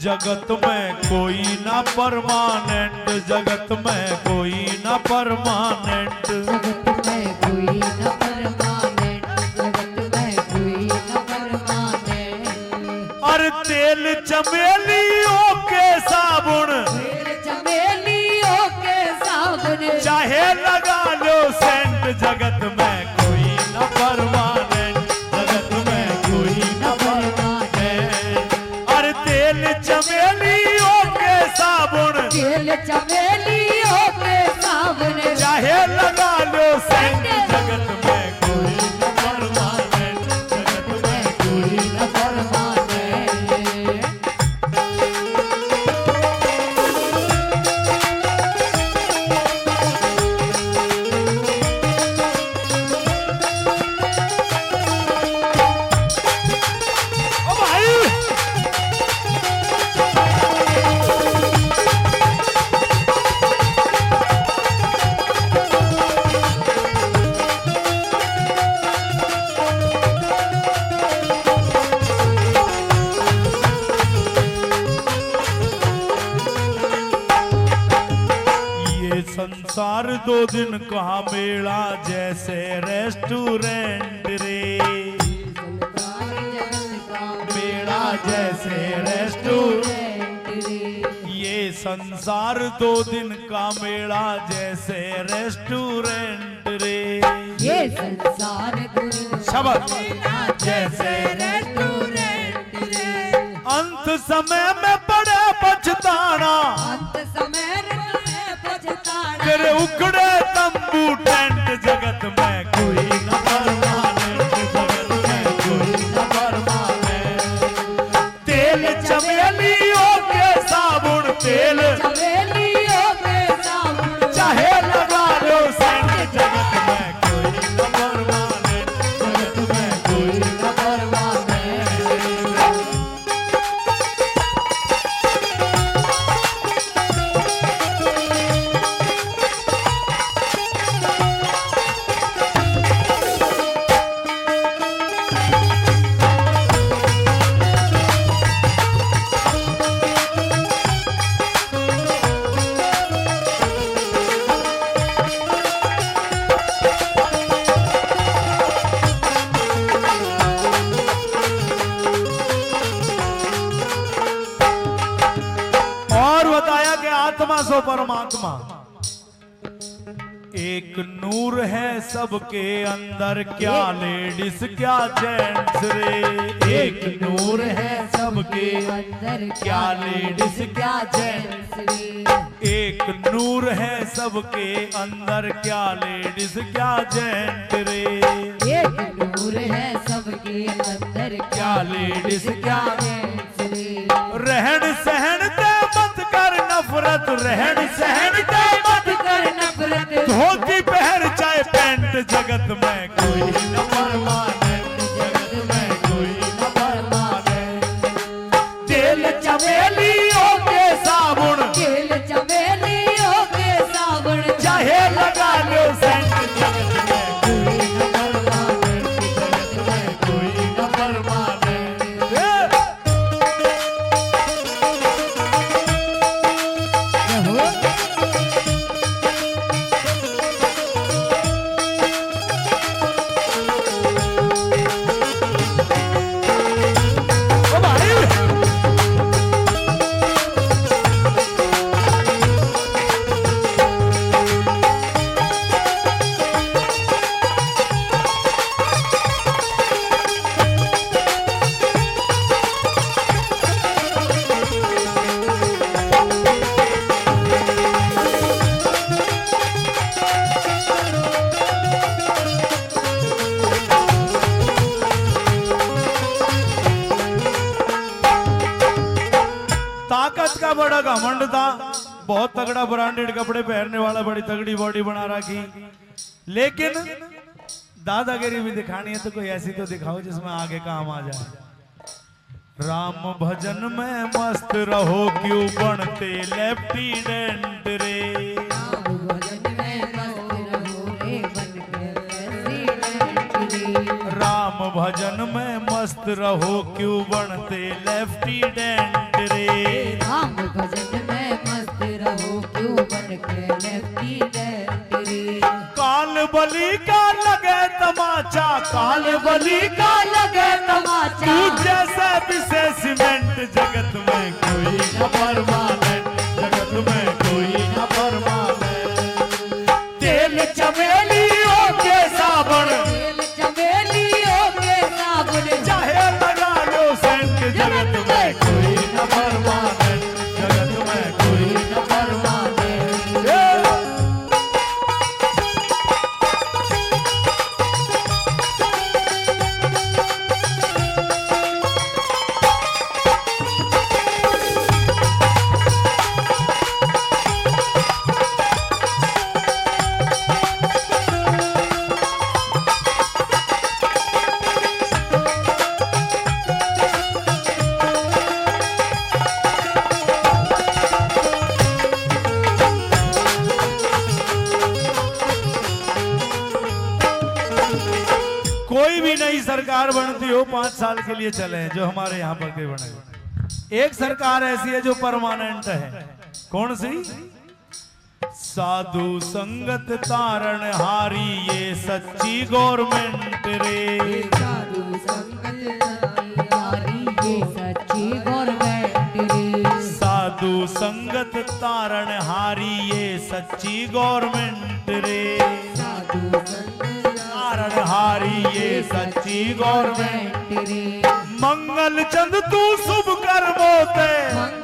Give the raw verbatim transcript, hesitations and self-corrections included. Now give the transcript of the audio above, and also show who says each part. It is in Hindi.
Speaker 1: जगत में कोई ना परमानेंट, जगत में कोई ना परमानेंट,
Speaker 2: जगत में कोई ना परमानेंट, जगत में कोई ना परमानेंट।
Speaker 1: और तेल चमेलियों के साबुन,
Speaker 2: तेल चमेलियों के साबुन,
Speaker 1: चाहे लगा लो सेंट, जगत में कोई ना परमानेंट, जगत में कोई ना परमानेंट। और तेल चमेलियों के साबुन,
Speaker 2: तेल चमेलियों के साबुन,
Speaker 1: चाहे लगा लो सेंट, जगत में कोई ना परमानेंट, जगत में कोई ना परमानेंट। ओ भाई संसार दो दिन कहा मेला जैसे रेस्टोरेंट रे, मेला जैसे रेस्टोरेंट रे। ये संसार दो दिन का मेला जैसे रेस्टोरेंट रे,
Speaker 2: ये संसार
Speaker 1: शब्द
Speaker 2: जैसे रेस्टोरेंट रे।
Speaker 1: अंत समय में बड़े पछताना,
Speaker 2: अंत समय में पछताना,
Speaker 1: तेरे उखड़े तंबू टेंट, जगत में कोई न परमानेंट, जगत में कोई न परमानेंट। तेल चमेलियों के साबुन, तेल
Speaker 2: चमेलियों के साबुन,
Speaker 1: चाहे लगा लो सेंट, जगत में कोई न परमानेंट, जगत में कोई न परमानेंट। आत्मा सो परमात्मा, एक नूर है सबके अंदर, क्या लेडीज क्या जेंट्स रे। एक नूर है सबके
Speaker 2: अंदर,
Speaker 1: क्या लेडीज क्या जेंट्स रे। एक नूर है सबके अंदर, क्या लेडीज क्या जेंट रे।
Speaker 2: एक नूर है सबके अंदर,
Speaker 1: क्या लेडीज क्या
Speaker 2: जेंट्स रे।
Speaker 1: रहन सहन ते मत कर नफरत, रहन सहन ते मत
Speaker 2: कर नफरत,
Speaker 1: धोती पहन चाहे पैंट, जगत में कोई न परमानेंट, जगत में कोई न परमानेंट। तेल चमेलियों के साबुन,
Speaker 2: तेल चमेलियों के साबुन,
Speaker 1: चाहे लगा लो सेंट, जगत में कोई न परमानेंट, जगत में कोई न परमानेंट। ताकत का बड़ा घमंड था, बहुत तगड़ा ब्रांडेड कपड़े पहनने वाला, बड़ी तगड़ी बॉडी बना रखी, लेकिन दादागिरी भी दिखानी है तो कोई ऐसी तो दिखाओ जिसमें आगे काम आ जाए। राम भजन में मस्त रहो क्यों बनते लेफ्टिनेंट रे।
Speaker 2: राम भजन में मस्त रहो रे बनकर प्रेसिडेंट रे।
Speaker 1: राम भजन में मस्त रहो क्यों बनते लेफ्टिनेंट रे।
Speaker 2: राम भजन में मस्त रहो क्यों बन के लेफ्टिनेंट रे।
Speaker 1: काल बलि का लगे तमाचा, काल बलि का
Speaker 2: लगे तमाचा,
Speaker 1: तू जैसे विशेषमेंट जगत में कोई न परमानेंट, जगत में कोई न परमानेंट। तेल चमेलियों के साबुन,
Speaker 2: तेल चमेलियों के साबुन,
Speaker 1: चाहे लगा लो सेंट, जगत में कोई न परमानेंट, जगत में कोई न परमानेंट। कोई भी नई सरकार बनती हो पांच साल के लिए चले, जो हमारे यहाँ पर के बने। एक सरकार ऐसी है जो परमानेंट है, कौन सी? साधु संगत तारण हारी ये सच्ची गवर्नमेंट रे।
Speaker 2: साधु संगत हारी ये सच्ची गवर्नमेंट रे।
Speaker 1: साधु संगत तारण हारी ये सच्ची गवर्नमेंट रे।
Speaker 2: साधु संगत
Speaker 1: तारण हारी ये सच्ची गवर्नमेंट
Speaker 2: रे।
Speaker 1: मंगल चंद तू शुभ कर्मों ते,